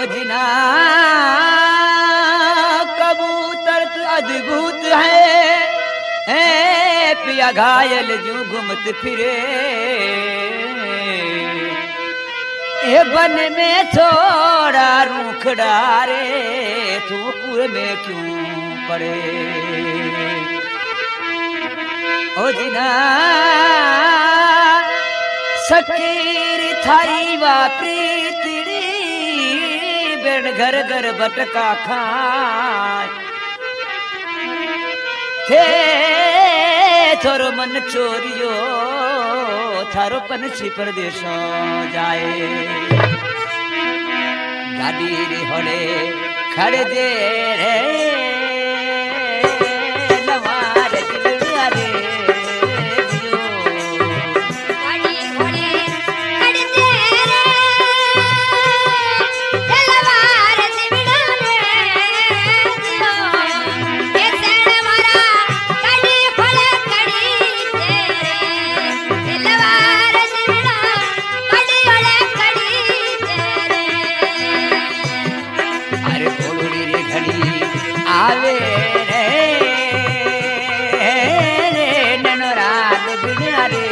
जिना कबूतर तो अद्भुत है पिया घायल जू घूमत फिरे ए बन में थोड़ा रूखड़ा रे तू कुएं में क्यों पड़े ओ जिना सकीर थारी वा प्रीतिड़ी बेड़ घर घर बटका खाए थे थोरो मन चोरियो थारो पंछी परदेशों जाए गाड़ी रे होले खड़े दे रे नवार दिलड़ा रे आवे रे ननराल बिना रे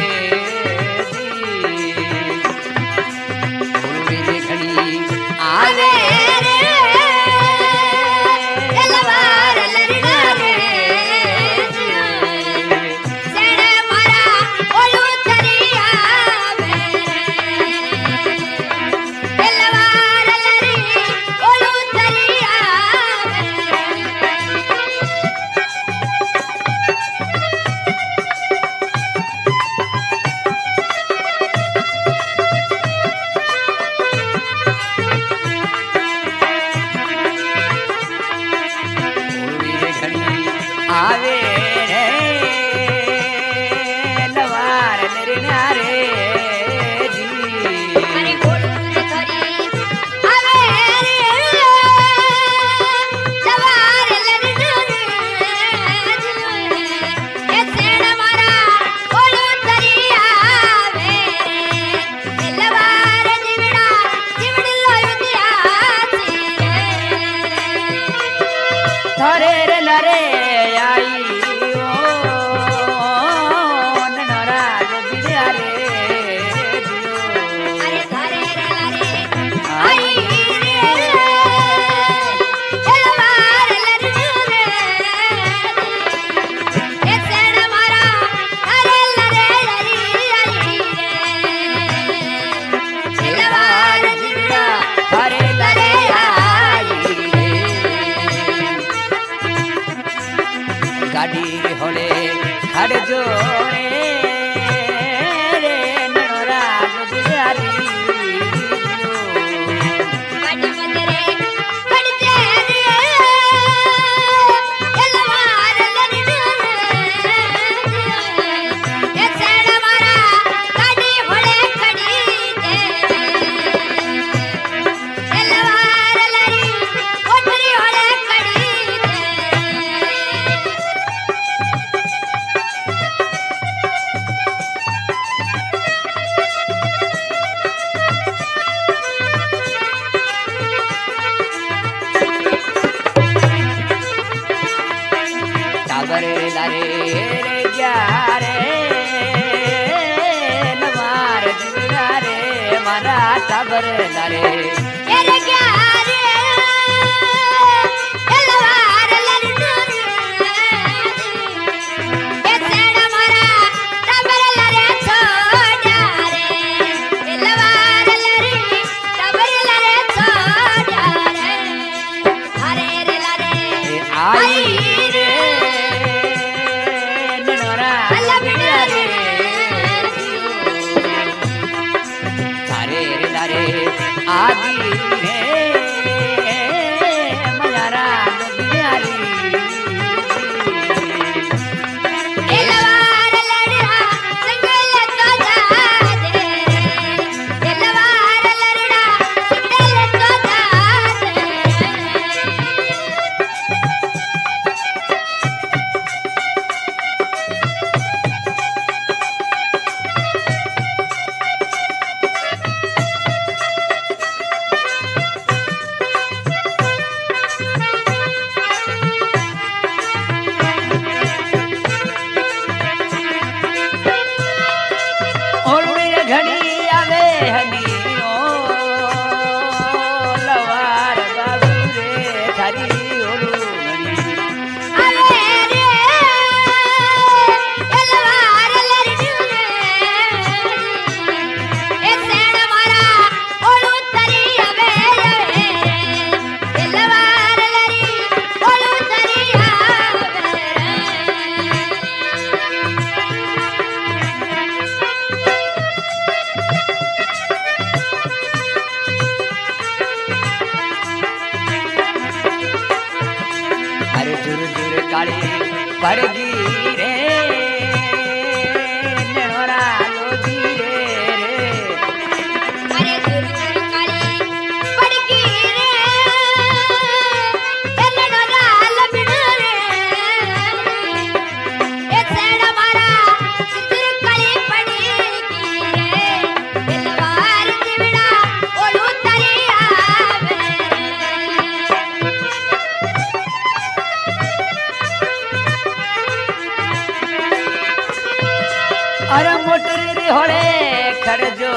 मेरे घड़ी आवे रे तलवार लड़ना रे सेड़ मारा ओलू तरिया तलवार लड़ी ओलू तरिया आवे रे नवार लड़ना रे जी अरे गोलू थरी आवे रे नवार लड़ना रे जी ए सेड़ मारा गोलू थरी आवे रे नवार जिवड़ा जिवड़ लोय दिया थारे रे लरे गाड़ी होले खड़ जो रे ननराल बिहारी गाड़ी मंदरे खड़ जे रे तलवार लड़ना रे ए सेड़ मारा गाड़ी होले खड़ी जे तलवार लड़ी कोठरी होले खड़ी टाबर लारे रे जा रे नवार दिलड़ा रे मारा टाबर लारे रे जा रे तलवार लड़ना रे ए सेड़ मारा टाबर लारे छोड़ा रे तलवार लड़ी टाबर लारे छोड़ा रे हरे रे लारे आई आदि अरे मोटरी री होळे खड़जो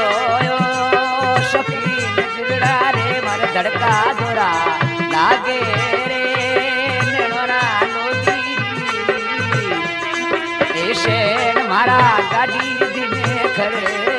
शकीन जुगड़ा रे मारे धड़का जोरा लागे रे नेणोरा लोगी ऐसे मारा गाड़ी दिने खड़े